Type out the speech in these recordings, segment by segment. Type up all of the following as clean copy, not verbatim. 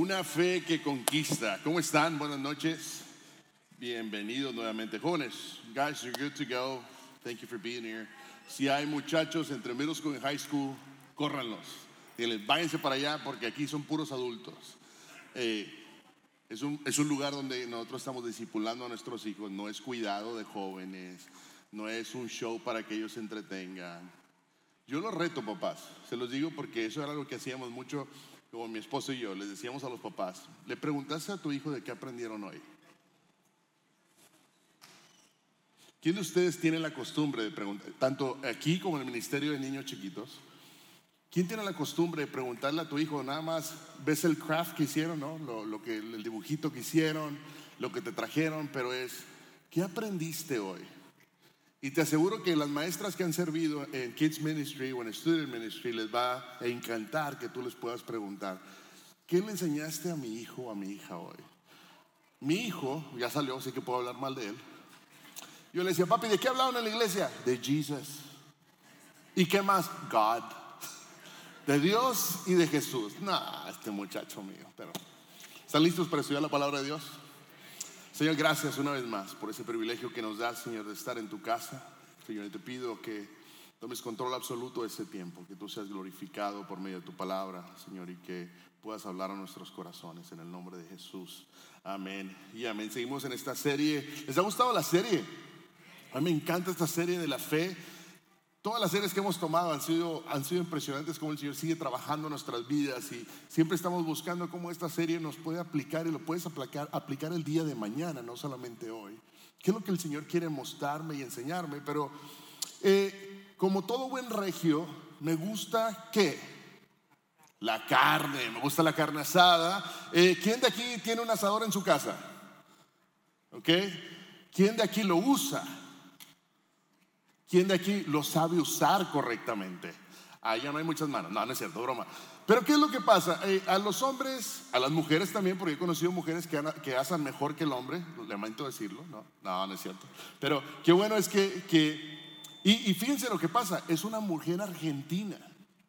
Una fe que conquista. ¿Cómo están? Buenas noches. Bienvenidos nuevamente, jóvenes. Guys, you're good to go. Thank you for being here. Si hay muchachos entre middle school y high school, córranlos. Díganles, váyanse para allá porque aquí son puros adultos. Es un lugar donde nosotros estamos discipulando a nuestros hijos. No es cuidado de jóvenes. No es un show para que ellos se entretengan. Yo los reto, papás. Se los digo porque eso era lo que hacíamos mucho. Como mi esposo y yo, les decíamos a los papás, ¿le preguntaste a tu hijo de qué aprendieron hoy? ¿Quién de ustedes tiene la costumbre de preguntar, tanto aquí como en el ministerio de niños chiquitos? ¿Quién tiene la costumbre de preguntarle a tu hijo, nada más ves el craft que hicieron, ¿no? El dibujito que hicieron, lo que te trajeron, pero es, ¿qué aprendiste hoy? Y te aseguro que las maestras que han servido en Kids Ministry o en Student Ministry les va a encantar que tú les puedas preguntar, ¿qué le enseñaste a mi hijo o a mi hija hoy? Mi hijo, ya salió, así que puedo hablar mal de él. Yo le decía, papi, ¿de qué hablaron en la iglesia? De Jesus. ¿Y qué más? God. De Dios y de Jesús. Este muchacho mío. Pero, ¿están listos para estudiar la palabra de Dios? Señor, gracias una vez más por ese privilegio que nos das, Señor, de estar en tu casa. Señor, te pido que tomes control absoluto de este tiempo, que tú seas glorificado por medio de tu palabra, Señor, y que puedas hablar a nuestros corazones en el nombre de Jesús. Amén y amén. Seguimos en esta serie. ¿Les ha gustado la serie? A mí me encanta esta serie de la fe. Todas las series que hemos tomado han sido impresionantes, como el Señor sigue trabajando en nuestras vidas y siempre estamos buscando cómo esta serie nos puede aplicar y lo puedes aplicar el día de mañana, no solamente hoy. ¿Qué es lo que el Señor quiere mostrarme y enseñarme? Pero como todo buen regio, me gusta ¿qué? La carne, me gusta la carne asada. ¿Quién de aquí tiene un asador en su casa? ¿Ok? ¿Quién de aquí lo usa? ¿Quién de aquí lo sabe usar correctamente? Ya no hay muchas manos. No, no es cierto, broma. Pero ¿qué es lo que pasa? A los hombres, a las mujeres también, porque he conocido mujeres que asan mejor que el hombre. Lamento decirlo, no es cierto. Pero qué bueno es y fíjense lo que pasa. Es una mujer argentina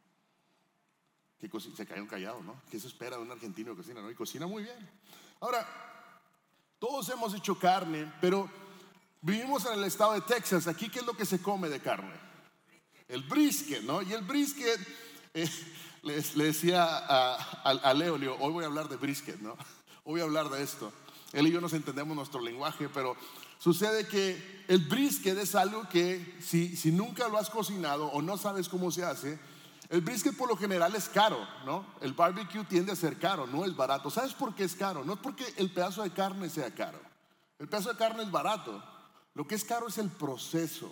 que se cayeron callados, ¿no? ¿Qué se espera de un argentino que cocina, no? Y cocina muy bien. Ahora, todos hemos hecho carne, pero vivimos en el estado de Texas. Aquí, ¿qué es lo que se come de carne? El brisket, ¿no? Y el brisket, le decía a Leo, hoy voy a hablar de brisket, ¿no? Hoy voy a hablar de esto. Él y yo nos entendemos nuestro lenguaje, pero sucede que el brisket es algo que si nunca lo has cocinado o no sabes cómo se hace, el brisket por lo general es caro, ¿no? El barbecue tiende a ser caro, no es barato. ¿Sabes por qué es caro? No es porque el pedazo de carne sea caro. El pedazo de carne es barato. Lo que es caro es el proceso.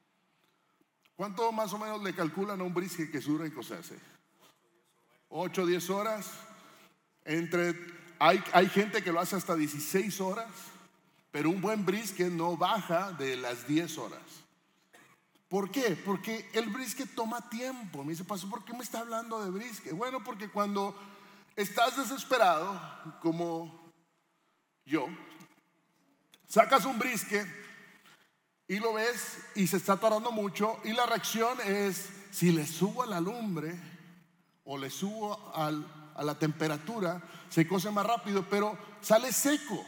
¿Cuánto más o menos le calculan a un brisket que dura en cocerse? 8 o 10 horas. Hay gente que lo hace hasta 16 horas, pero un buen brisket no baja de las 10 horas. ¿Por qué? Porque el brisket toma tiempo. Me dice, pastor, ¿por qué me está hablando de brisket? Bueno, porque cuando estás desesperado, como yo, sacas un brisket y lo ves y se está tardando mucho y la reacción es, si le subo a la lumbre o le subo a la temperatura, se cose más rápido, pero sale seco,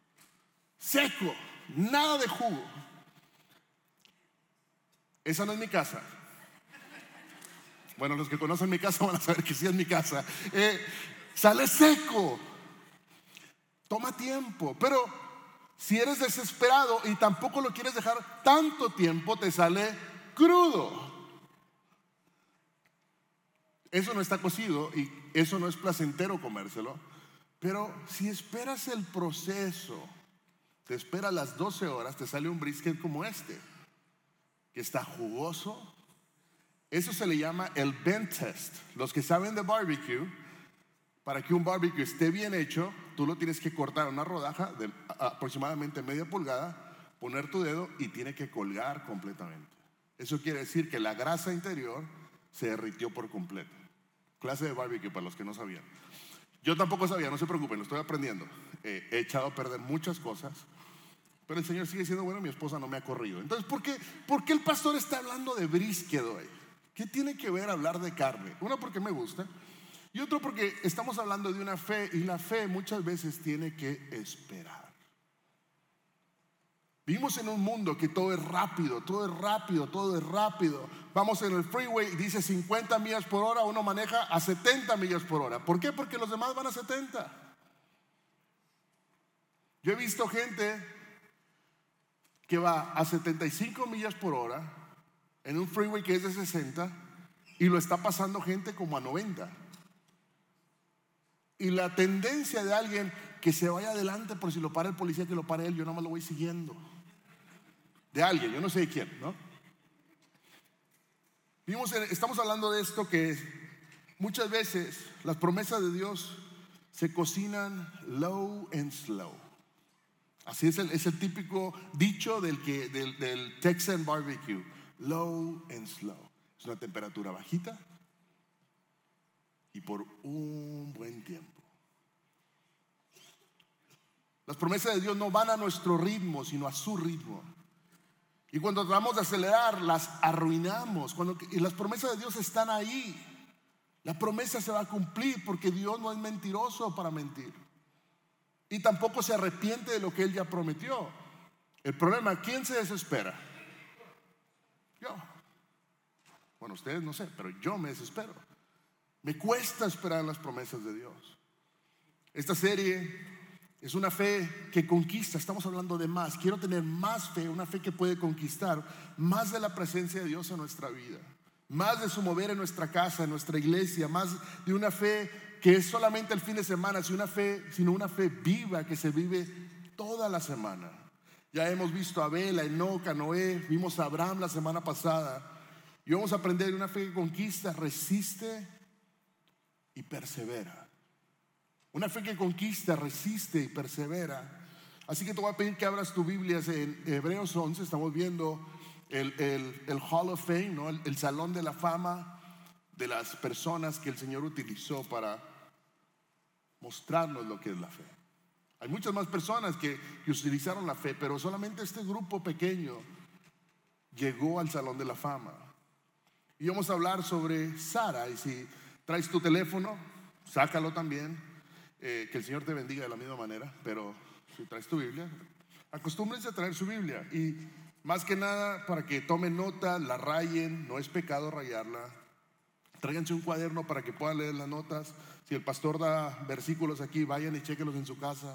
nada de jugo. Esa no es mi casa. Bueno, los que conocen mi casa van a saber que sí es mi casa. Sale seco, toma tiempo, pero si eres desesperado y tampoco lo quieres dejar tanto tiempo, te sale crudo. Eso no está cocido y eso no es placentero comérselo. Pero si esperas el proceso, te espera las 12 horas, te sale un brisket como este, que está jugoso. Eso se le llama el bend test. Los que saben de barbecue, para que un barbecue esté bien hecho, tú lo tienes que cortar una rodaja de aproximadamente media pulgada, poner tu dedo y tiene que colgar completamente. Eso quiere decir que la grasa interior se derritió por completo. Clase de barbecue para los que no sabían. Yo tampoco sabía, no se preocupen, lo estoy aprendiendo. He echado a perder muchas cosas, pero el Señor sigue siendo bueno. Mi esposa no me ha corrido. Entonces, ¿por qué el pastor está hablando de brisket hoy? ¿Qué tiene que ver hablar de carne? Una, porque me gusta. Y otro porque estamos hablando de una fe, y la fe muchas veces tiene que esperar. Vivimos en un mundo que todo es rápido, todo es rápido, todo es rápido. Vamos en el freeway y dice 50 millas por hora, uno maneja a 70 millas por hora. ¿Por qué? Porque los demás van a 70. Yo he visto gente que va a 75 millas por hora en un freeway que es de 60 y lo está pasando gente como a 90. Y la tendencia de alguien que se vaya adelante por si lo para el policía, que lo pare él, yo nada más lo voy siguiendo. De alguien, yo no sé de quién, ¿no? Estamos hablando de esto, que muchas veces las promesas de Dios se cocinan low and slow. Así es el típico dicho del Texan barbecue, low and slow. Es una temperatura bajita y por un buen tiempo. Las promesas de Dios no van a nuestro ritmo, sino a su ritmo. Y cuando tratamos de acelerar, las arruinamos. Y las promesas de Dios están ahí. La promesa se va a cumplir porque Dios no es mentiroso para mentir. Y tampoco se arrepiente de lo que Él ya prometió. El problema, ¿quién se desespera? Yo. Bueno, ustedes no sé, pero yo me desespero. Me cuesta esperar las promesas de Dios. Esta serie es una fe que conquista. Estamos hablando de más. Quiero tener más fe, una fe que puede conquistar más de la presencia de Dios en nuestra vida, más de su mover en nuestra casa, en nuestra iglesia, más de una fe que es solamente el fin de semana, sino una fe viva que se vive toda la semana. Ya hemos visto a Abel, a Enoc, a Noé, vimos a Abraham la semana pasada, y vamos a aprender de una fe que conquista, resiste y persevera. Una fe que conquista, resiste y persevera. Así que te voy a pedir que abras tu Biblia en Hebreos 11. Estamos viendo el Hall of Fame, ¿no? El Salón de la Fama de las personas que el Señor utilizó para mostrarnos lo que es la fe. Hay muchas más personas que utilizaron la fe, pero solamente este grupo pequeño llegó al Salón de la Fama. Y vamos a hablar sobre Sara. Y si traes tu teléfono, sácalo también. Que el Señor te bendiga de la misma manera. Pero si traes tu Biblia, acostúmbrense a traer su Biblia. Y más que nada para que tomen nota, la rayen. No es pecado rayarla. Tráiganse un cuaderno para que puedan leer las notas. Si el pastor da versículos aquí, vayan y chéquenlos en su casa.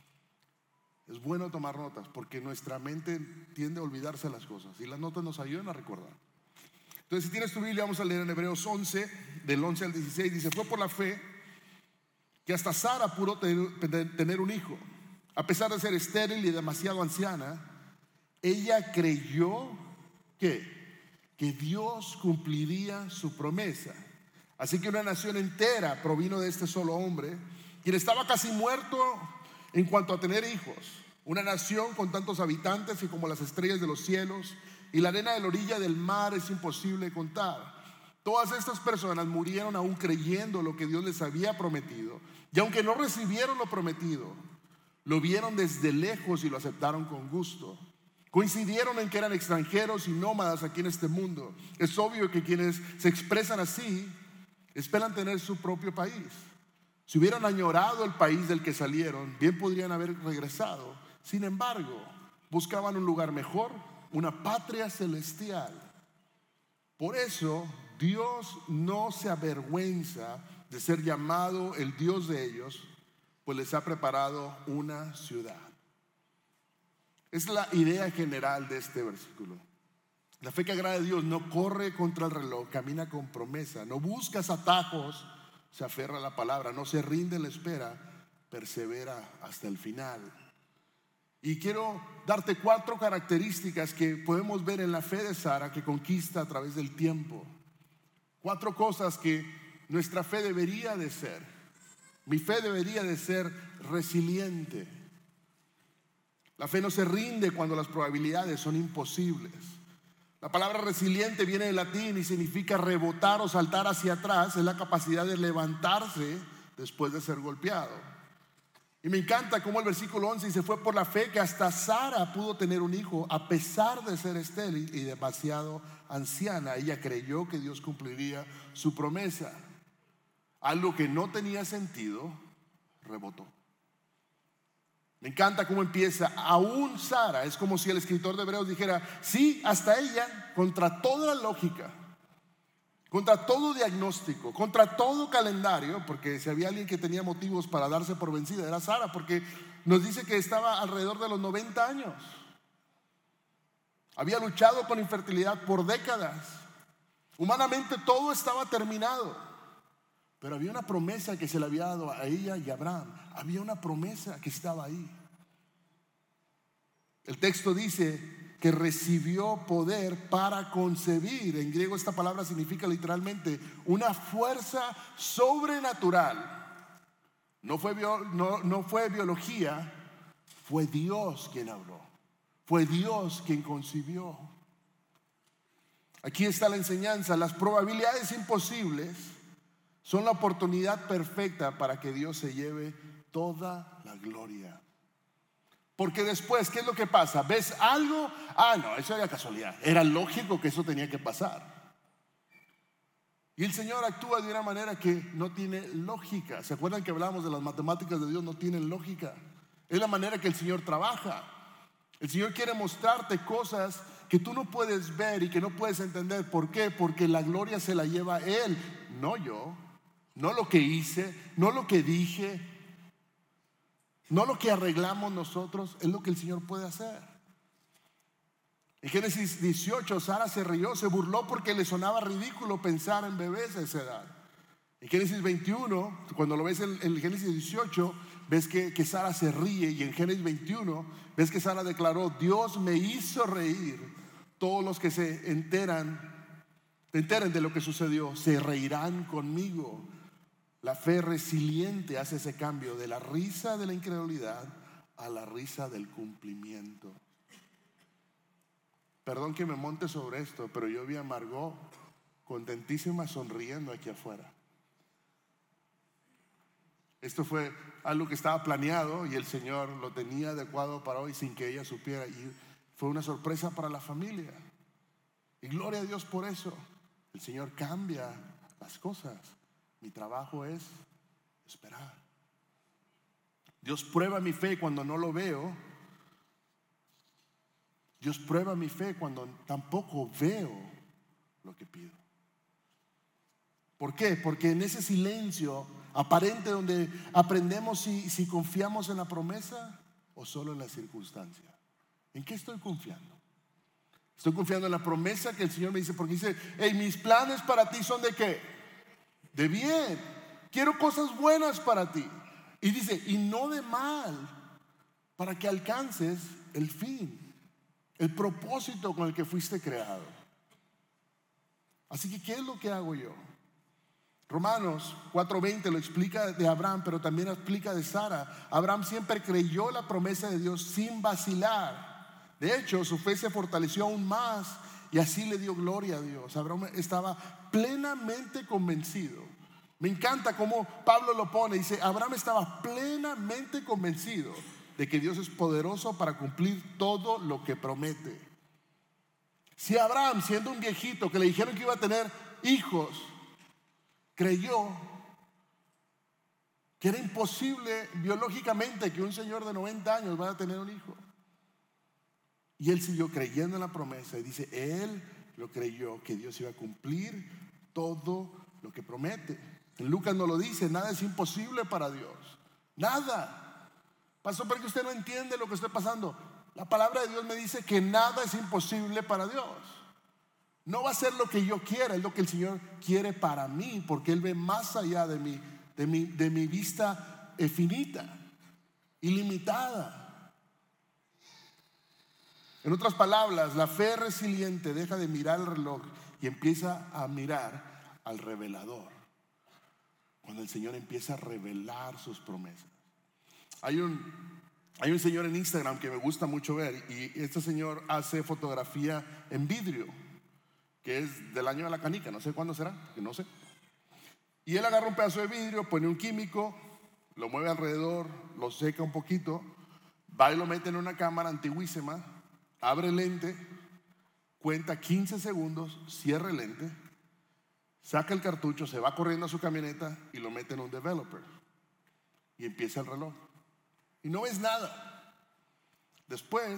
Es bueno tomar notas porque nuestra mente tiende a olvidarse las cosas y las notas nos ayudan a recordar. Entonces, si tienes tu Biblia, vamos a leer en Hebreos 11, del 11 al 16. Dice: fue por la fe que hasta Sara pudo tener un hijo, a pesar de ser estéril y demasiado anciana. Ella creyó que Dios cumpliría su promesa. Así que una nación entera provino de este solo hombre, quien estaba casi muerto en cuanto a tener hijos. Una nación con tantos habitantes y como las estrellas de los cielos y la arena de la orilla del mar es imposible contar. Todas estas personas murieron aún creyendo lo que Dios les había prometido, y aunque no recibieron lo prometido, lo vieron desde lejos y lo aceptaron con gusto. Coincidieron en que eran extranjeros y nómadas aquí en este mundo. Es obvio que quienes se expresan así esperan tener su propio país. Si hubieran añorado el país del que salieron, bien podrían haber regresado. Sin embargo, buscaban un lugar mejor, una patria celestial. Por eso Dios no se avergüenza de ser llamado el Dios de ellos, pues les ha preparado una ciudad. Es la idea general de este versículo. La fe que agrada a Dios no corre contra el reloj, camina con promesa, no buscas atajos, se aferra a la palabra, no se rinde en la espera, persevera hasta el final. Y quiero darte 4 características que podemos ver en la fe de Sara, que conquista a través del tiempo. 4 cosas que nuestra fe debería de ser. Mi fe debería de ser resiliente. La fe no se rinde cuando las probabilidades son imposibles. La palabra resiliente viene del latín y significa rebotar o saltar hacia atrás. Es la capacidad de levantarse después de ser golpeado. Y me encanta cómo el versículo 11 dice: fue por la fe que hasta Sara pudo tener un hijo a pesar de ser estéril y demasiado anciana. Ella creyó que Dios cumpliría su promesa. algo que no tenía sentido, rebotó. Me encanta cómo empieza. Aún Sara, es como si el escritor de Hebreos dijera, sí, hasta ella, contra toda la lógica, contra todo diagnóstico, contra todo calendario, porque si había alguien que tenía motivos para darse por vencida era Sara, porque nos dice que estaba alrededor de los 90 años. Había luchado con infertilidad por décadas. Humanamente todo estaba terminado, pero había una promesa que se le había dado a ella y a Abraham. Había una promesa que estaba ahí. El texto dice que recibió poder para concebir. En griego esta palabra significa literalmente una fuerza sobrenatural. No fue biología, fue Dios quien habló. Fue Dios quien concibió. Aquí está la enseñanza. Las probabilidades imposibles son la oportunidad perfecta para que Dios se lleve toda la gloria. Porque después, ¿qué es lo que pasa? ¿Ves algo? No, eso era casualidad. Era lógico que eso tenía que pasar. Y el Señor actúa de una manera que no tiene lógica. ¿Se acuerdan que hablábamos de las matemáticas de Dios? No tienen lógica. Es la manera que el Señor trabaja. El Señor quiere mostrarte cosas que tú no puedes ver y que no puedes entender. ¿Por qué? Porque la gloria se la lleva Él, no yo. No lo que hice, no lo que dije, no lo que arreglamos nosotros, es lo que el Señor puede hacer. En Génesis 18, Sara se rió, se burló porque le sonaba ridículo pensar en bebés a esa edad. En Génesis 21, cuando lo ves en Génesis 18, ves que Sara se ríe, y en Génesis 21 ves que Sara declaró: Dios me hizo reír. Todos los que se enteren de lo que sucedió se reirán conmigo. La fe resiliente hace ese cambio de la risa de la incredulidad a la risa del cumplimiento. Perdón que me monte sobre esto, pero yo vi a Margot contentísima sonriendo aquí afuera. Esto fue algo que estaba planeado y el Señor lo tenía adecuado para hoy sin que ella supiera, y fue una sorpresa para la familia. Y gloria a Dios por eso. El Señor cambia las cosas. Mi trabajo es esperar. Dios prueba mi fe cuando no lo veo. Dios prueba mi fe cuando tampoco veo lo que pido. ¿Por qué? Porque en ese silencio aparente donde aprendemos si confiamos en la promesa o solo en la circunstancia. ¿En qué estoy confiando? Estoy confiando en la promesa que el Señor me dice, porque dice: hey, mis planes para ti son ¿de qué? De bien. Quiero cosas buenas para ti. Y dice, y no de mal, para que alcances el fin, el propósito con el que fuiste creado. Así que, ¿qué es lo que hago yo? Romanos 4:20 lo explica de Abraham, pero también explica de Sara. Abraham siempre creyó la promesa de Dios sin vacilar. De hecho, su fe se fortaleció aún más y así le dio gloria a Dios. Abraham estaba plenamente convencido. Me encanta cómo Pablo lo pone. Dice, Abraham estaba plenamente convencido de que Dios es poderoso para cumplir todo lo que promete. Si Abraham, siendo un viejito que le dijeron que iba a tener hijos, creyó que era imposible biológicamente que un señor de 90 años vaya a tener un hijo, y él siguió creyendo en la promesa, y dice, él lo creyó, que Dios iba a cumplir todo lo que promete. En Lucas nos lo dice: nada es imposible para Dios, nada. Pastor, porque usted no entiende lo que está pasando. La palabra de Dios me dice que nada es imposible para Dios. No va a ser lo que yo quiera, es lo que el Señor quiere para mí, porque Él ve más allá de mi vista finita, ilimitada. En otras palabras, la fe resiliente deja de mirar el reloj y empieza a mirar al revelador. Cuando el Señor empieza a revelar sus promesas. Hay un señor en Instagram que me gusta mucho ver, y este señor hace fotografía en vidrio, que es del año de la canica, no sé cuándo será, que no sé. Y él agarra un pedazo de vidrio, pone un químico, lo mueve alrededor, lo seca un poquito, va y lo mete en una cámara antiguísima, abre el lente, cuenta 15 segundos, cierra el lente, saca el cartucho, se va corriendo a su camioneta y lo mete en un developer. Y empieza el reloj. Y no ves nada. Después,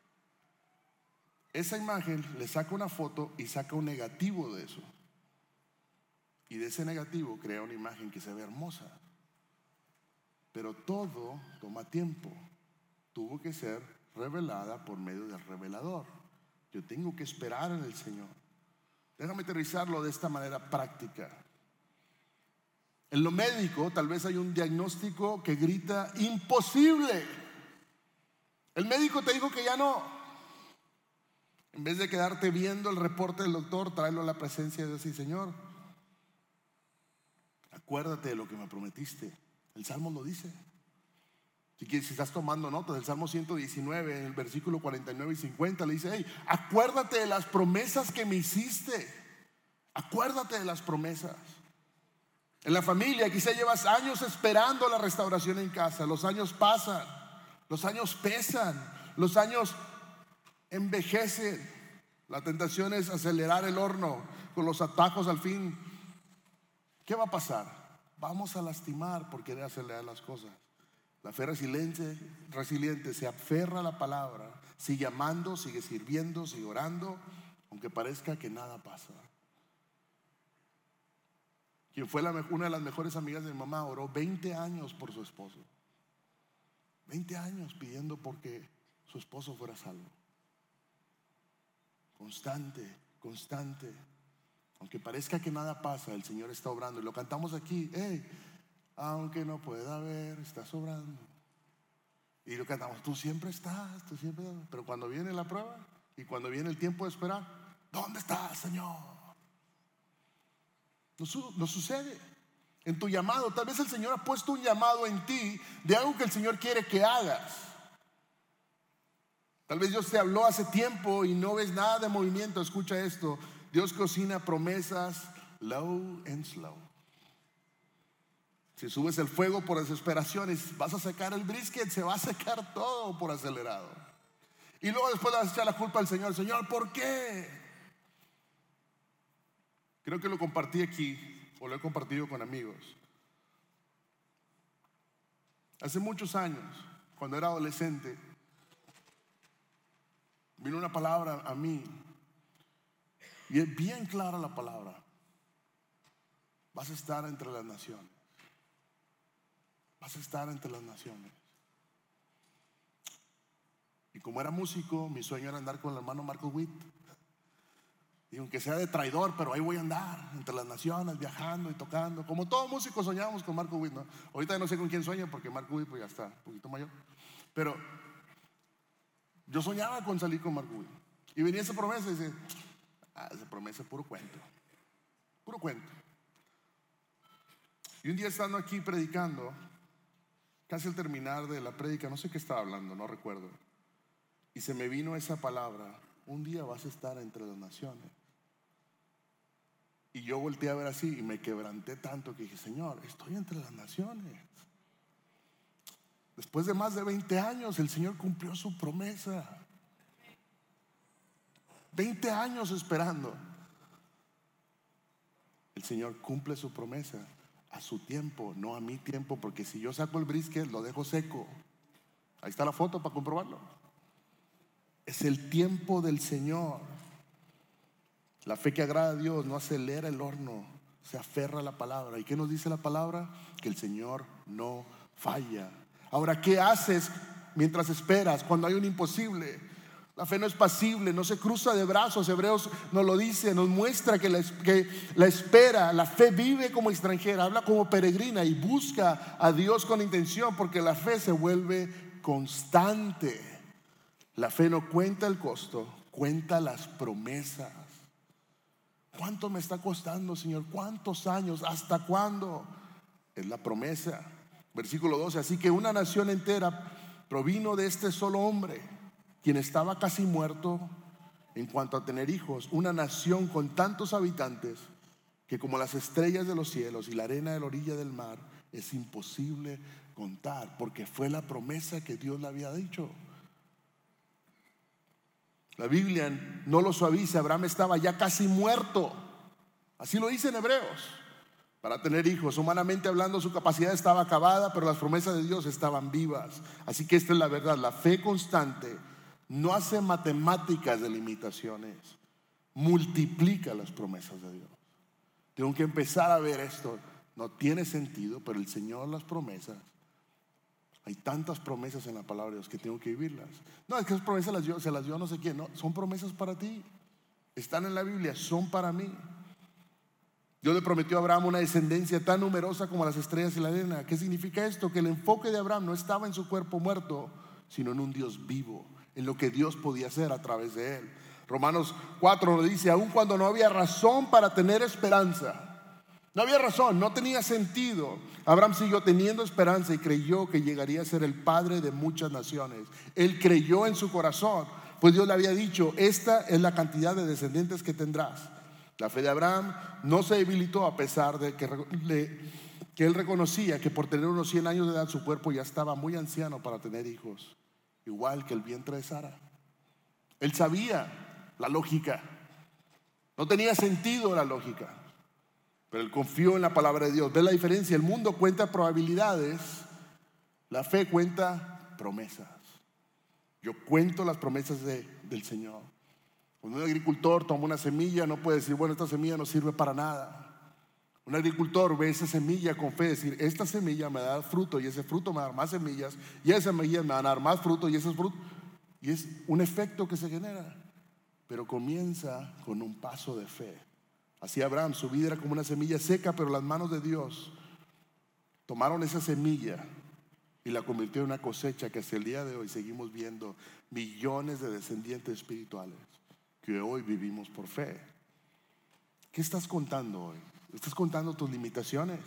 esa imagen le saca una foto y saca un negativo de eso. Y de ese negativo crea una imagen que se ve hermosa. Pero todo toma tiempo. Tuvo que ser revelada por medio del revelador. Yo tengo que esperar en el Señor. Déjame aterrizarlo de esta manera práctica. En lo médico, tal vez hay un diagnóstico que grita imposible. El médico te dijo que ya no. En vez de quedarte viendo el reporte del doctor, tráelo a la presencia de Dios y Señor, acuérdate de lo que me prometiste. El Salmo lo dice. Si estás tomando notas, el Salmo 119, en el versículo 49 y 50, le dice: hey, acuérdate de las promesas que me hiciste. Acuérdate de las promesas. En la familia, quizá llevas años esperando la restauración en casa. Los años pasan, los años pesan, los años envejecen. La tentación es acelerar el horno con los atajos al fin. ¿Qué va a pasar? Vamos a lastimar por querer acelerar las cosas. La fe resiliente se aferra a la palabra, sigue amando, sigue sirviendo, sigue orando, aunque parezca que nada pasa. Quien fue una de las mejores amigas de mi mamá oró 20 años por su esposo. 20 años pidiendo porque su esposo fuera salvo. Constante, constante. Aunque parezca que nada pasa, el Señor está obrando. Y lo cantamos aquí: hey, aunque no pueda ver, estás obrando. Y lo cantamos: tú siempre estás, tú siempre estás. Pero cuando viene la prueba y cuando viene el tiempo de esperar, ¿dónde estás, Señor? No sucede. En tu llamado, tal vez el Señor ha puesto un llamado en ti de algo que el Señor quiere que hagas. Tal vez Dios te habló hace tiempo y no ves nada de movimiento. Escucha esto: Dios cocina promesas low and slow. Si subes el fuego por desesperaciones, vas a sacar el brisket, se va a secar todo por acelerado. Y luego después le vas a echar la culpa al Señor. Señor, ¿por qué? Creo que lo compartí aquí, o lo he compartido con amigos. Hace muchos años, cuando era adolescente, vino una palabra a mí, y es bien clara la palabra: vas a estar entre las naciones. Vas a estar entre las naciones. Y como era músico, mi sueño era andar con el hermano Marco Witt. Y aunque sea de traidor, pero ahí voy a andar entre las naciones, viajando y tocando. Como todo músico soñamos con Marco Witt, ¿no? Ahorita no sé con quién sueño, porque Marco Witt pues ya está un poquito mayor. Pero yo soñaba con salir con Marco Witt. Y venía esa promesa y dice: esa promesa es puro cuento. Puro cuento. Y un día estando aquí predicando, casi al terminar de la prédica, no sé qué estaba hablando, no recuerdo, y se me vino esa palabra: un día vas a estar entre las naciones. Y yo volteé a ver así y me quebranté tanto que dije: Señor, estoy entre las naciones. Después de más de 20 años el Señor cumplió su promesa. 20 años esperando. El Señor cumple su promesa a su tiempo, no a mi tiempo, porque si yo saco el brisket lo dejo seco. Ahí está la foto para comprobarlo. Es el tiempo del Señor. La fe que agrada a Dios no acelera el horno, se aferra a la palabra. ¿Y qué nos dice la palabra? Que el Señor no falla. Ahora, ¿qué haces mientras esperas cuando hay un imposible? La fe no es pasible, no se cruza de brazos. Hebreos nos lo dice, nos muestra que la espera, la fe vive como extranjera, habla como peregrina y busca a Dios con intención, porque la fe se vuelve constante. La fe no cuenta el costo, cuenta las promesas. ¿Cuánto me está costando, Señor? ¿Cuántos años? ¿Hasta cuándo? Es la promesa. Versículo 12: así que una nación entera provino de este solo hombre, quien estaba casi muerto en cuanto a tener hijos. Una nación con tantos habitantes que como las estrellas de los cielos y la arena de la orilla del mar es imposible contar, porque fue la promesa que Dios le había dicho. La Biblia no lo suaviza. Abraham estaba ya casi muerto. Así lo dice en Hebreos. Para tener hijos, humanamente hablando, su capacidad estaba acabada, pero las promesas de Dios estaban vivas. Así que esta es la verdad: la fe constante no hace matemáticas de limitaciones, multiplica las promesas de Dios. Tengo que empezar a ver esto. No tiene sentido, pero el Señor las promesas. Hay tantas promesas en la palabra de Dios que tengo que vivirlas. No, es que esas promesas se las dio a no sé quién. No, son promesas para ti. Están en la Biblia, son para mí. Dios le prometió a Abraham una descendencia tan numerosa como las estrellas y la arena. ¿Qué significa esto? Que el enfoque de Abraham no estaba en su cuerpo muerto, sino en un Dios vivo, en lo que Dios podía hacer a través de él. Romanos 4 nos dice: aun cuando no había razón para tener esperanza, no había razón, no tenía sentido, Abraham siguió teniendo esperanza y creyó que llegaría a ser el padre de muchas naciones. Él creyó en su corazón, pues Dios le había dicho: esta es la cantidad de descendientes que tendrás. La fe de Abraham no se debilitó, a pesar de que él reconocía que por tener unos 100 años de edad su cuerpo ya estaba muy anciano para tener hijos, igual que el vientre de Sara. Él sabía la lógica, no tenía sentido la lógica, pero él confió en la palabra de Dios. ¿Ves la diferencia? El mundo cuenta probabilidades, la fe cuenta promesas. Yo cuento las promesas del Señor. Cuando un agricultor toma una semilla, no puede decir: bueno, esta semilla no sirve para nada. Un agricultor ve esa semilla con fe, decir: esta semilla me va a dar fruto, y ese fruto me va a dar más semillas, y esa semilla me va a dar más fruto, y ese fruto. Y es un efecto que se genera, pero comienza con un paso de fe. Así Abraham, su vida era como una semilla seca, pero las manos de Dios tomaron esa semilla y la convirtió en una cosecha que hasta el día de hoy seguimos viendo millones de descendientes espirituales que hoy vivimos por fe. ¿Qué estás contando hoy? ¿Estás contando tus limitaciones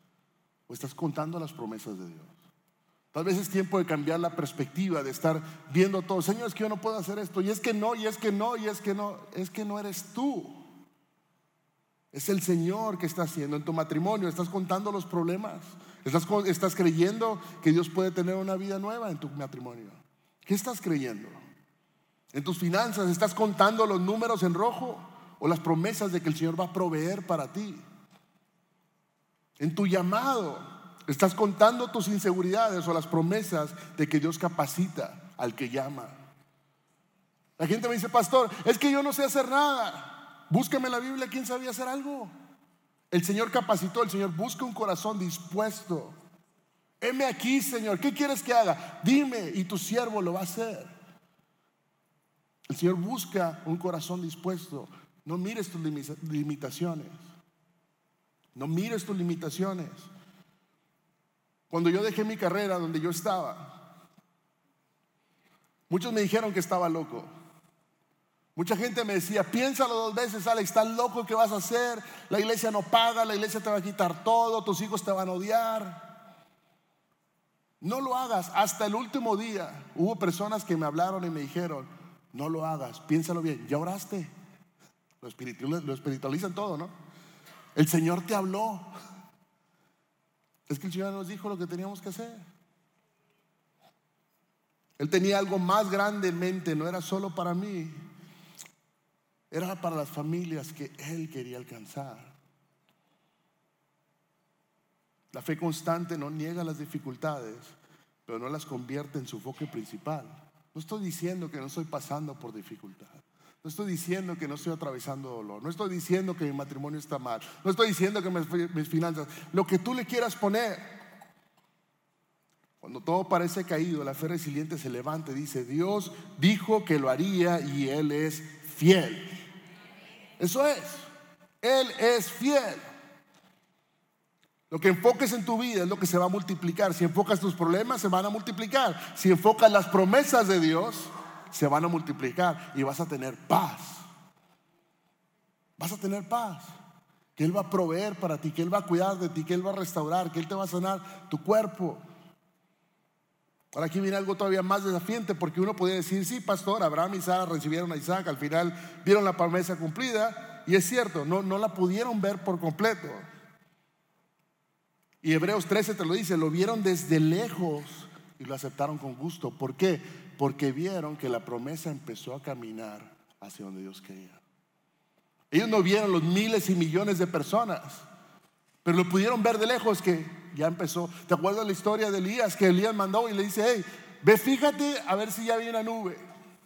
o estás contando las promesas de Dios? Tal vez es tiempo de cambiar la perspectiva, de estar viendo todo: Señor, es que yo no puedo hacer esto, y es que no, y es que no, y es que no. Es que no eres tú, es el Señor que está haciendo. En tu matrimonio, ¿estás contando los problemas? ¿Estás creyendo que Dios puede tener una vida nueva en tu matrimonio? ¿Qué estás creyendo? En tus finanzas, ¿estás contando los números en rojo o las promesas de que el Señor va a proveer para ti? En tu llamado, ¿estás contando tus inseguridades o las promesas de que Dios capacita al que llama? La gente me dice: pastor, es que yo no sé hacer nada. Búscame en la Biblia quién sabía hacer algo. El Señor capacitó, el Señor busca un corazón dispuesto. Heme aquí, Señor, ¿qué quieres que haga? Dime, y tu siervo lo va a hacer. El Señor busca un corazón dispuesto. No mires tus limitaciones. No mires tus limitaciones. Cuando yo dejé mi carrera donde yo estaba, muchos me dijeron que estaba loco. Mucha gente me decía: piénsalo 2 veces, Alex, estás loco, ¿qué vas a hacer? La iglesia no paga, la iglesia te va a quitar todo, tus hijos te van a odiar. No lo hagas. Hasta el último día hubo personas que me hablaron y me dijeron: no lo hagas, piénsalo bien. ¿Ya oraste? Lo espiritualizan todo, ¿no? El Señor te habló. Es que el Señor nos dijo lo que teníamos que hacer. Él tenía algo más grande en mente, no era solo para mí, era para las familias que Él quería alcanzar. La fe constante no niega las dificultades, pero no las convierte en su enfoque principal. No estoy diciendo que no estoy pasando por dificultad. No estoy diciendo que no estoy atravesando dolor. No estoy diciendo que mi matrimonio está mal. No estoy diciendo que mis finanzas. Lo que tú le quieras poner. Cuando todo parece caído, la fe resiliente se levanta y dice: Dios dijo que lo haría y Él es fiel. Eso es. Él es fiel. Lo que enfoques en tu vida es lo que se va a multiplicar. Si enfocas tus problemas, se van a multiplicar. Si enfocas las promesas de Dios, se van a multiplicar y vas a tener paz. Vas a tener paz. Que Él va a proveer para ti, que Él va a cuidar de ti, que Él va a restaurar, que Él te va a sanar tu cuerpo. Ahora aquí viene algo todavía más desafiante, porque uno podría decir: sí, pastor, Abraham y Sara recibieron a Isaac, al final vieron la promesa cumplida, y es cierto, no la pudieron ver por completo. Y Hebreos 13 te lo dice: lo vieron desde lejos y lo aceptaron con gusto. ¿Por qué? Porque vieron que la promesa empezó a caminar hacia donde Dios quería. Ellos no vieron los miles y millones de personas, pero lo pudieron ver de lejos que ya empezó. ¿Te acuerdas la historia de Elías? Que Elías mandó y le dice: hey, ve, fíjate a ver si ya hay una nube.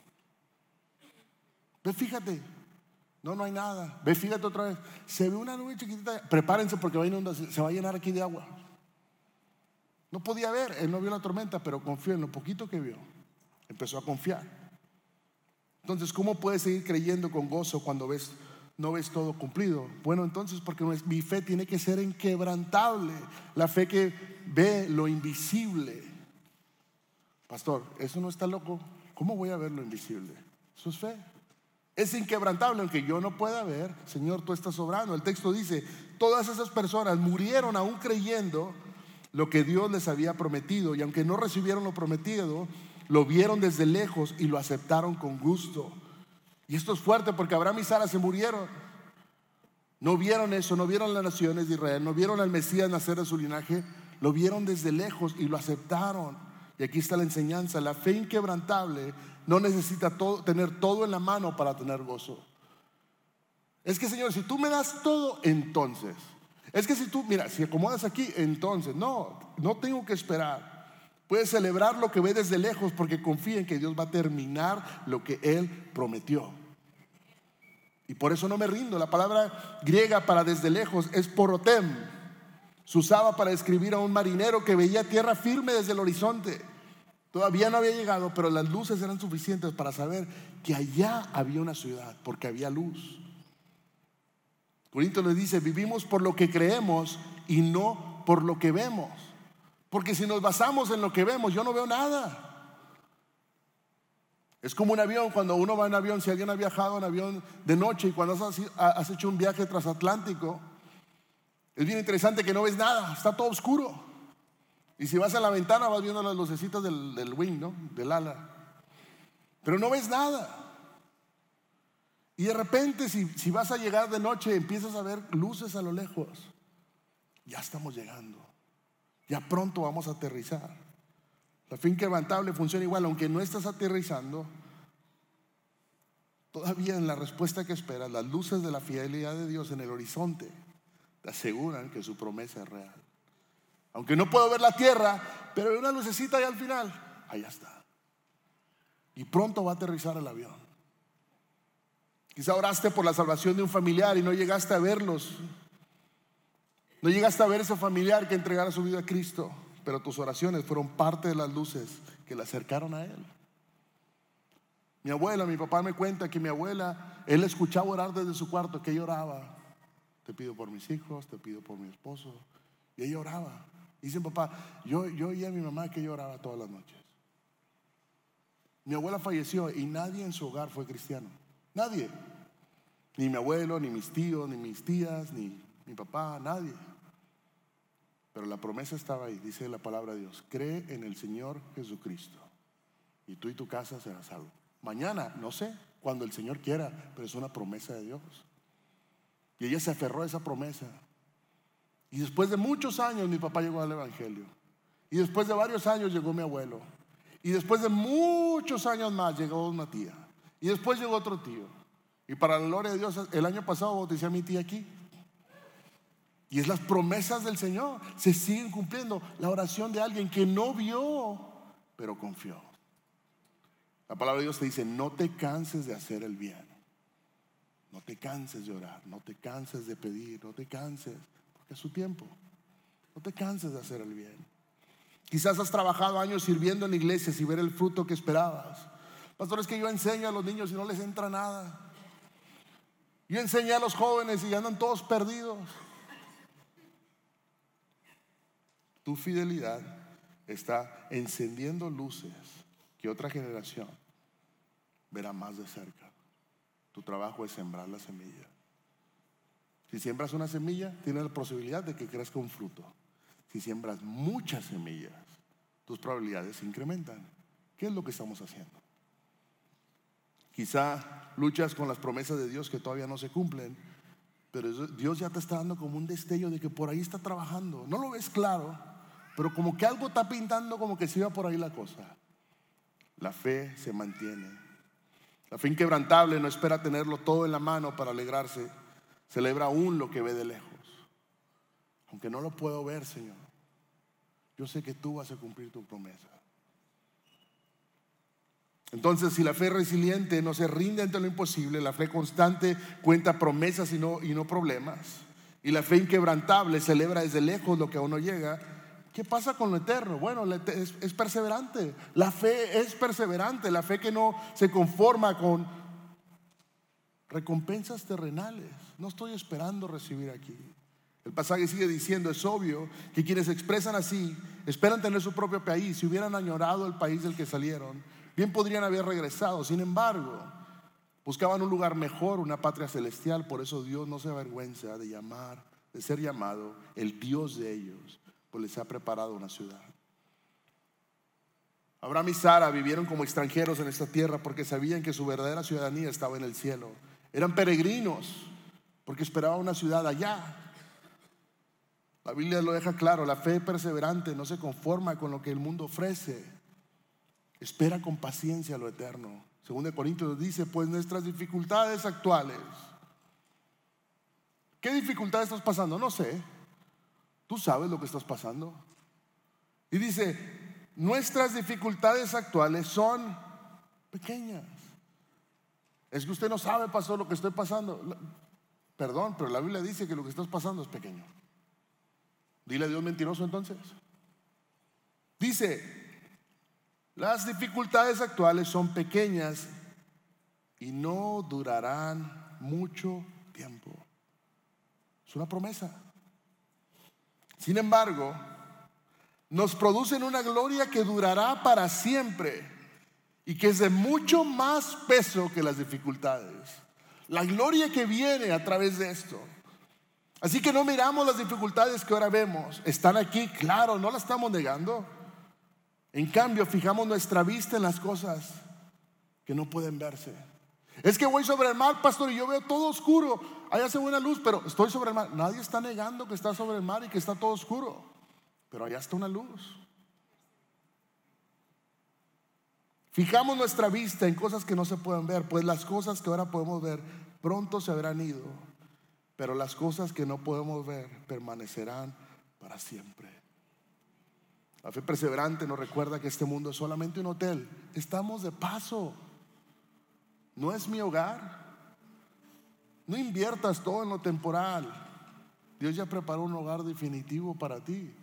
Ve, fíjate. No, no hay nada. Ve, fíjate otra vez. Se ve una nube chiquitita. Prepárense porque va a inundar, se va a llenar aquí de agua. No podía ver, él no vio la tormenta, pero confió en lo poquito que vio. Empezó a confiar. Entonces, ¿cómo puedes seguir creyendo con gozo cuando no ves todo cumplido? Bueno, entonces, porque mi fe tiene que ser inquebrantable. La fe que ve lo invisible. Pastor, ¿eso no está loco? ¿Cómo voy a ver lo invisible? Eso es fe. Es inquebrantable, aunque yo no pueda ver. Señor, tú estás obrando. El texto dice: todas esas personas murieron aún creyendo lo que Dios les había prometido, y aunque no recibieron lo prometido, lo vieron desde lejos y lo aceptaron con gusto. Y esto es fuerte, porque Abraham y Sara se murieron. No vieron eso, no vieron las naciones de Israel, no vieron al Mesías nacer de su linaje. Lo vieron desde lejos y lo aceptaron. Y aquí está la enseñanza: la fe inquebrantable no necesita tener todo en la mano para tener gozo. Es que, Señor, si tú me das todo, entonces. Es que si tú, mira, si acomodas aquí, entonces. No tengo que esperar. Puedes celebrar lo que ve desde lejos, porque confía en que Dios va a terminar lo que Él prometió. Y por eso no me rindo. La palabra griega para desde lejos es porotem. Se usaba para describir a un marinero que veía tierra firme desde el horizonte. Todavía no había llegado, pero las luces eran suficientes para saber que allá había una ciudad, porque había luz. Corintios les dice: vivimos por lo que creemos y no por lo que vemos. Porque si nos basamos en lo que vemos, yo no veo nada. Es como un avión. Cuando uno va en avión, si alguien ha viajado en avión de noche y cuando has hecho un viaje transatlántico, es bien interesante que no ves nada, está todo oscuro. Y si vas a la ventana vas viendo las lucecitas del wing, ¿no? Del ala. Pero no ves nada. Y de repente, si vas a llegar de noche, empiezas a ver luces a lo lejos. Ya estamos llegando. Ya pronto vamos a aterrizar. La fe inquebrantable funciona igual. Aunque no estás aterrizando, todavía en la respuesta que esperas, las luces de la fidelidad de Dios en el horizonte te aseguran que su promesa es real. Aunque no puedo ver la tierra, pero hay una lucecita ahí al final. Allá está. Y pronto va a aterrizar el avión. Quizá oraste por la salvación de un familiar y no llegaste a verlos. No llegaste a ver ese familiar que entregara su vida a Cristo, pero tus oraciones fueron parte de las luces que le acercaron a Él. Mi papá me cuenta que mi abuela, él escuchaba orar desde su cuarto, que ella oraba: te pido por mis hijos, te pido por mi esposo. Y ella oraba. Dice papá: yo oía a mi mamá que ella oraba todas las noches. Mi abuela falleció y nadie en su hogar fue cristiano. Nadie. Ni mi abuelo, ni mis tíos, ni mis tías, ni mi papá, nadie. Pero la promesa estaba ahí. Dice la palabra de Dios: cree en el Señor Jesucristo y tú y tu casa serás salvos. Mañana, no sé, cuando el Señor quiera, pero es una promesa de Dios. Y ella se aferró a esa promesa. Y después de muchos años mi papá llegó al evangelio. Y después de varios años llegó mi abuelo. Y después de muchos años más llegó una tía. Y después llegó otro tío. Y para la gloria de Dios, el año pasado bauticé a mi tía aquí. Y es las promesas del Señor, se siguen cumpliendo. La oración de alguien que no vio, pero confió. La palabra de Dios te dice: no te canses de hacer el bien. No te canses de orar, no te canses de pedir, no te canses, porque es su tiempo. No te canses de hacer el bien. Quizás has trabajado años sirviendo en iglesias y ver el fruto que esperabas. Pastor, es que yo enseño a los niños y no les entra nada. Yo enseñé a los jóvenes y andan todos perdidos. Tu fidelidad está encendiendo luces que otra generación verá más de cerca. Tu trabajo es sembrar la semilla. Si siembras una semilla, tienes la posibilidad de que crezca un fruto. Si siembras muchas semillas, tus probabilidades se incrementan. ¿Qué es lo que estamos haciendo? Quizá luchas con las promesas de Dios que todavía no se cumplen, pero Dios ya te está dando como un destello de que por ahí está trabajando. No lo ves claro, pero como que algo está pintando como que se iba por ahí la cosa. La fe se mantiene. La fe inquebrantable no espera tenerlo todo en la mano para alegrarse. Celebra aún lo que ve de lejos. Aunque no lo puedo ver, Señor, yo sé que tú vas a cumplir tu promesa. Entonces, si la fe resiliente no se rinde ante lo imposible, la fe constante cuenta promesas y no problemas, y la fe inquebrantable celebra desde lejos lo que aún no llega, ¿qué pasa con lo eterno? Bueno, es perseverante. La fe es perseverante. La fe que no se conforma con recompensas terrenales. No estoy esperando recibir aquí. El pasaje sigue diciendo: es obvio que quienes se expresan así esperan tener su propio país. Si hubieran añorado el país del que salieron, bien podrían haber regresado. Sin embargo, buscaban un lugar mejor, una patria celestial. Por eso Dios no se avergüenza de ser llamado el Dios de ellos, pues les ha preparado una ciudad. Abraham y Sara vivieron como extranjeros en esta tierra porque sabían que su verdadera ciudadanía estaba en el cielo. Eran peregrinos porque esperaban una ciudad allá. La Biblia lo deja claro: la fe perseverante no se conforma con lo que el mundo ofrece, espera con paciencia lo eterno. 2 Corintios dice: pues nuestras dificultades actuales. ¿Qué dificultades estás pasando? No sé. Tú sabes lo que estás pasando. Y dice: nuestras dificultades actuales son pequeñas. Es que usted no sabe, pastor, lo que estoy pasando. Perdón, pero la Biblia dice que lo que estás pasando es pequeño. Dile a Dios mentiroso entonces. Dice: las dificultades actuales son pequeñas y no durarán mucho tiempo. Es una promesa. Sin embargo, nos producen una gloria que durará para siempre y que es de mucho más peso que las dificultades. La gloria que viene a través de esto. Así que no miramos las dificultades que ahora vemos. Están aquí, claro, no las estamos negando. En cambio, fijamos nuestra vista en las cosas que no pueden verse. Es que voy sobre el mar, pastor, y yo veo todo oscuro. Allá se ve una luz, pero estoy sobre el mar. Nadie está negando que está sobre el mar y que está todo oscuro, pero allá está una luz. Fijamos nuestra vista en cosas que no se pueden ver, pues las cosas que ahora podemos ver pronto se habrán ido, pero las cosas que no podemos ver permanecerán para siempre. La fe perseverante nos recuerda que este mundo es solamente un hotel. Estamos de paso. No es mi hogar. No inviertas todo en lo temporal. Dios ya preparó un hogar definitivo para ti.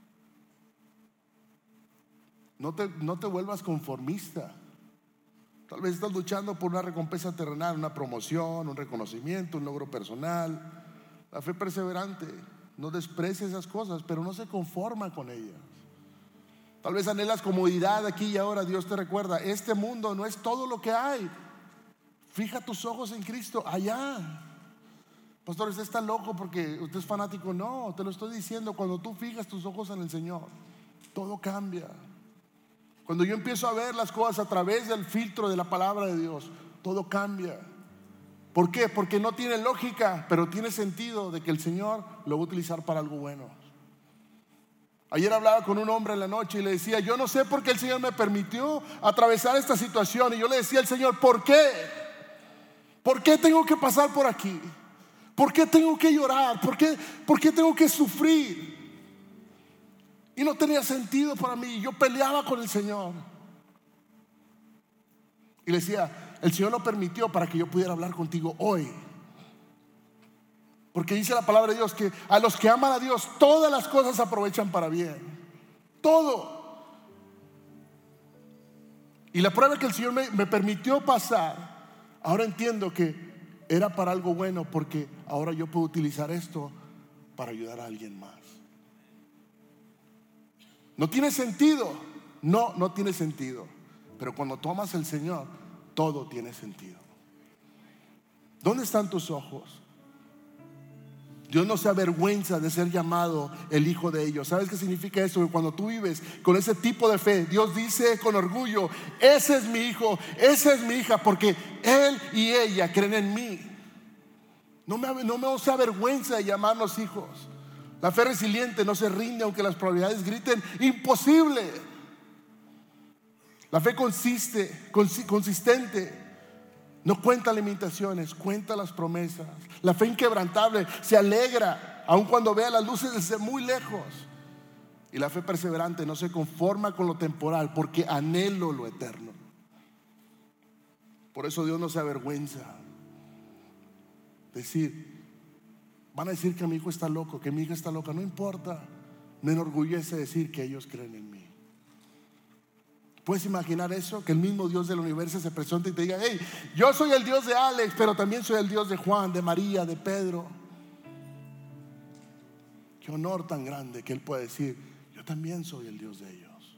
No te vuelvas conformista. Tal vez estás luchando por una recompensa terrenal, una promoción, un reconocimiento, un logro personal. La fe perseverante no desprecia esas cosas, pero no se conforma con ellas. Tal vez anhelas comodidad aquí y ahora. Dios te recuerda: este mundo no es todo lo que hay. Fija tus ojos en Cristo, allá. Pastor, usted está loco porque usted es fanático. No, te lo estoy diciendo. Cuando tú fijas tus ojos en el Señor, todo cambia. Cuando yo empiezo a ver las cosas a través del filtro de la palabra de Dios, todo cambia. ¿Por qué? Porque no tiene lógica, pero tiene sentido de que el Señor lo va a utilizar para algo bueno. Ayer hablaba con un hombre en la noche y le decía: yo no sé por qué el Señor me permitió atravesar esta situación. Y yo le decía al Señor: ¿por qué? ¿Por qué tengo que pasar por aquí? ¿Por qué tengo que llorar? ¿Por qué tengo que sufrir? Y no tenía sentido para mí. Yo peleaba con el Señor y le decía: el Señor lo permitió para que yo pudiera hablar contigo hoy. Porque dice la palabra de Dios que a los que aman a Dios todas las cosas aprovechan para bien. Todo. Y la prueba que el Señor me permitió pasar, ahora entiendo que era para algo bueno, porque ahora yo puedo utilizar esto para ayudar a alguien más. ¿No tiene sentido? No tiene sentido. Pero cuando tomas el Señor, todo tiene sentido. ¿Dónde están tus ojos? Dios no se avergüenza de ser llamado el hijo de ellos. ¿Sabes qué significa eso? Que cuando tú vives con ese tipo de fe, Dios dice con orgullo: ese es mi hijo, esa es mi hija, porque él y ella creen en mí. No me se avergüenza de llamarnos hijos. La fe resiliente no se rinde aunque las probabilidades griten imposible. La fe consistente No cuenta limitaciones, cuenta las promesas. La fe inquebrantable se alegra aun cuando vea las luces desde muy lejos. Y la fe perseverante no se conforma con lo temporal, porque anhelo lo eterno. Por eso Dios no se avergüenza. Van a decir que mi hijo está loco, que mi hija está loca. No importa. Me enorgullece decir que ellos creen en mí. ¿Puedes imaginar eso? Que el mismo Dios del universo se presente y te diga: hey, yo soy el Dios de Alex, pero también soy el Dios de Juan, de María, de Pedro. Qué honor tan grande que Él puede decir: yo también soy el Dios de ellos.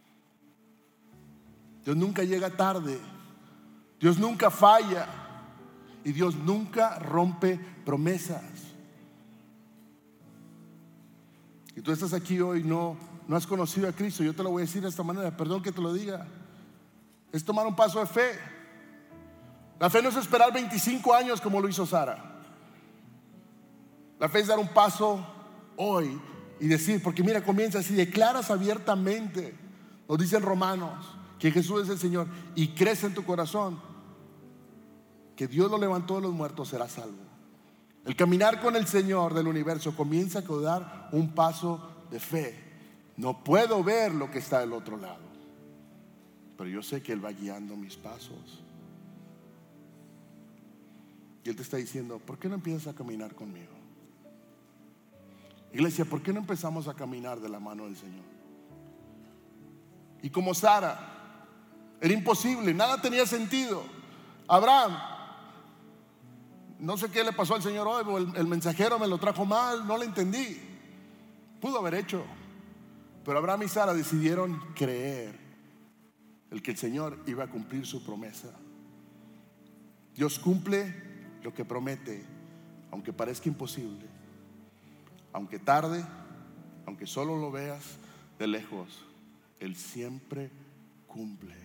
Dios nunca llega tarde, Dios nunca falla y Dios nunca rompe promesas. Y tú estás aquí hoy, no has conocido a Cristo. Yo te lo voy a decir de esta manera, perdón que te lo diga. Es tomar un paso de fe. La fe no es esperar 25 años como lo hizo Sara. La fe es dar un paso hoy y decir, porque mira, comienza así: declaras abiertamente, nos dicen Romanos, que Jesús es el Señor, y crees en tu corazón que Dios lo levantó de los muertos, serás salvo. El caminar con el Señor del universo comienza a dar un paso de fe. No puedo ver lo que está del otro lado, pero yo sé que Él va guiando mis pasos. Y Él te está diciendo: ¿por qué no empiezas a caminar conmigo? Iglesia, ¿por qué no empezamos a caminar de la mano del Señor? Y como Sara, era imposible, nada tenía sentido. Abraham, no sé qué le pasó al Señor hoy, el mensajero me lo trajo mal, no le entendí. Pudo haber hecho, pero Abraham y Sara decidieron creer que el Señor iba a cumplir su promesa. Dios cumple lo que promete, aunque parezca imposible, aunque tarde, aunque solo lo veas de lejos. Él siempre cumple.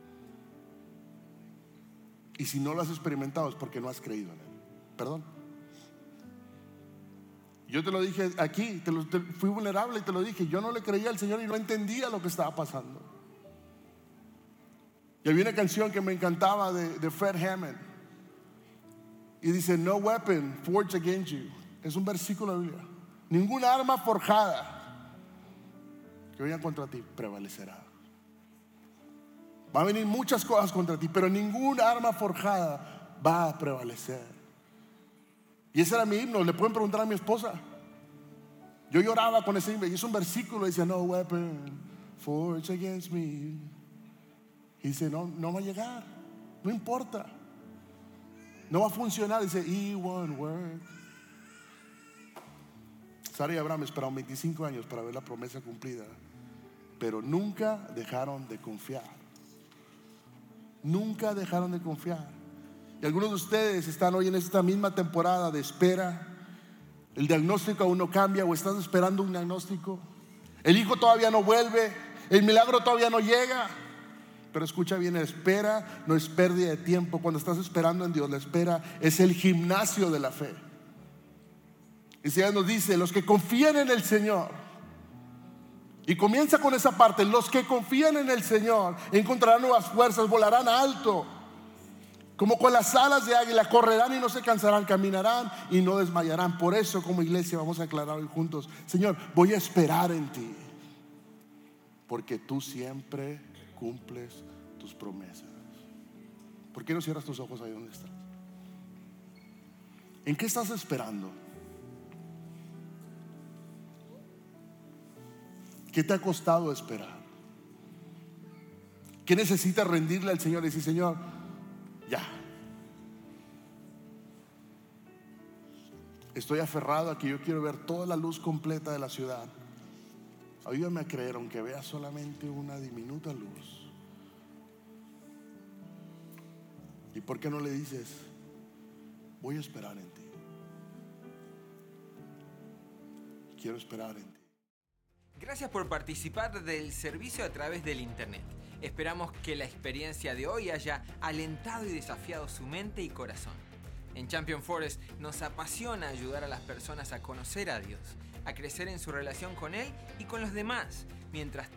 Y si no lo has experimentado es porque no has creído en Él. Perdón. Yo te lo dije aquí, fui vulnerable y te lo dije. Yo no le creía al Señor y no entendía lo que estaba pasando. Y había una canción que me encantaba de Fred Hammond, y dice: no weapon forged against you. Es un versículo de la Biblia. Ninguna arma forjada que venga contra ti prevalecerá. Va a venir muchas cosas contra ti, pero ninguna arma forjada va a prevalecer. Y ese era mi himno. Le pueden preguntar a mi esposa. Yo lloraba con ese himno. Y es un versículo, decía: no weapon forged against me. Y dice: no va a llegar, no importa, no va a funcionar. Dice: it won't work. Sara y Abraham esperaron 25 años para ver la promesa cumplida, pero nunca dejaron de confiar. Nunca dejaron de confiar. Y algunos de ustedes están hoy en esta misma temporada de espera. El diagnóstico aún no cambia, o estás esperando un diagnóstico. El hijo todavía no vuelve, el milagro todavía no llega. Pero escucha bien, la espera no es pérdida de tiempo. Cuando estás esperando en Dios, la espera es el gimnasio de la fe. Isaías nos dice: los que confían en el Señor. Y comienza con esa parte: los que confían en el Señor encontrarán nuevas fuerzas, volarán alto, como con las alas de águila, correrán y no se cansarán, caminarán y no desmayarán. Por eso, como iglesia, vamos a aclarar hoy juntos: Señor, voy a esperar en ti, porque tú siempre cumples tus promesas. ¿Por qué no cierras tus ojos ahí donde estás? ¿En qué estás esperando? ¿Qué te ha costado esperar? ¿Qué necesitas rendirle al Señor y decir: Señor, ya, estoy aferrado a que yo quiero ver toda la luz completa de la ciudad? Ayúdame a creer, aunque vea solamente una diminuta luz. ¿Y por qué no le dices: voy a esperar en ti? Quiero esperar en ti. Gracias por participar del servicio a través del internet. Esperamos que la experiencia de hoy haya alentado y desafiado su mente y corazón. En Champion Forest nos apasiona ayudar a las personas a conocer a Dios, a crecer en su relación con Él y con los demás, mientras